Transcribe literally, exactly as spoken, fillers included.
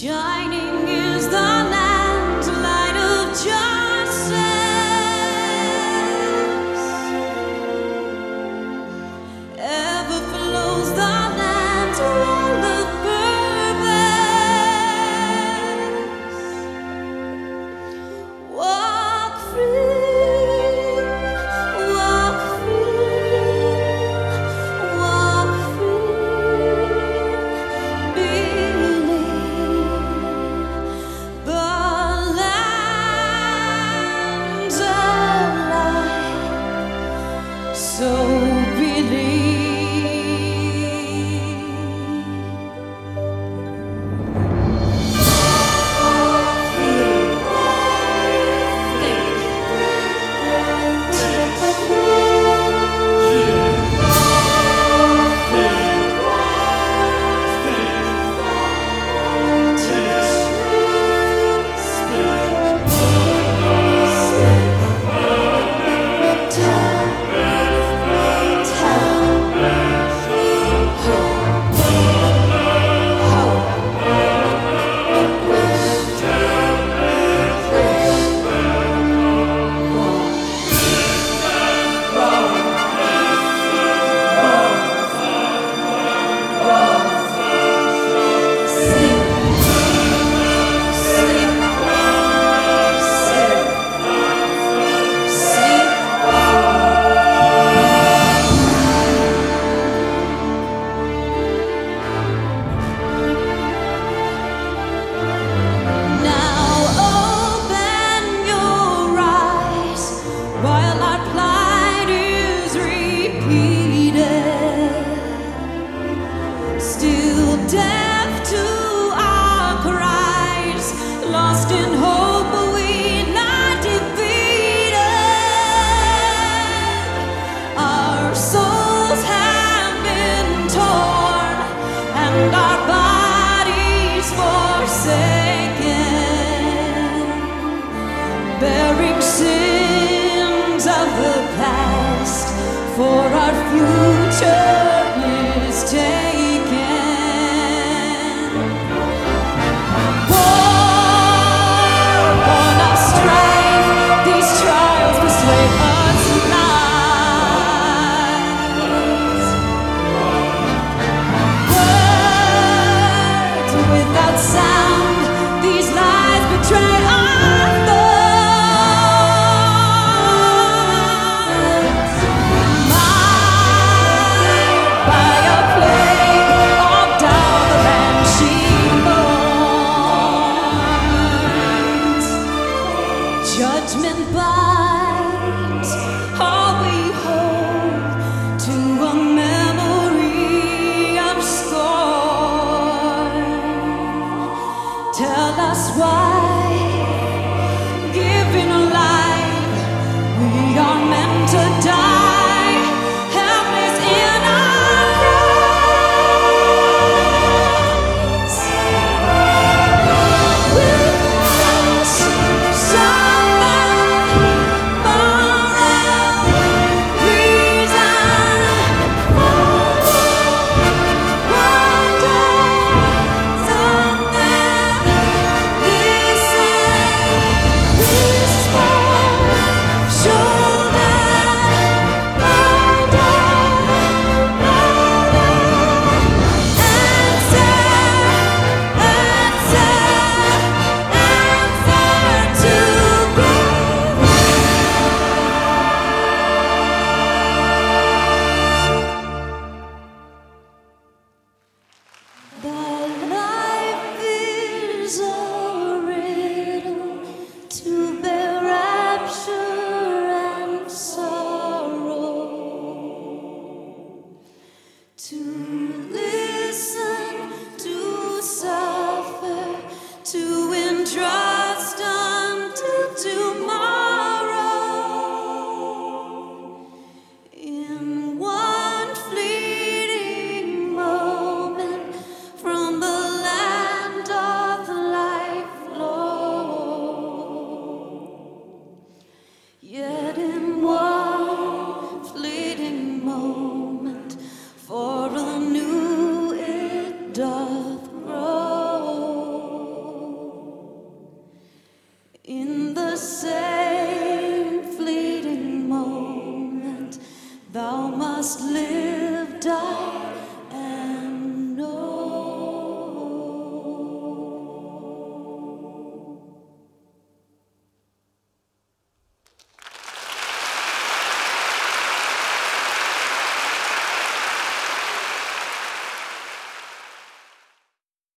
Shining is the land's light of justice. Ever flows the land's well of purpose. Walk free, walk free, walk free. Believe the land's alive, so believe. Still deaf to our cries, lost in hope, but we're not defeated. Our souls have been torn and our bodies forsaken, bearing sins of the past, for our future is taken. War, born of strife, these trials persuade us lies. Words without sound, these lies betray our thoughts. Mired by a plague of doubt, the land she mourns. Judgment binds all we hold to a memory of scorn. Tell us why, given a life, we are meant to die, helpless in our cries. Witness something moral, reason, one day, something, listen, whisper, shoulder, answer, answer, answer to The life is a riddle to bear rapture and sorrow, to live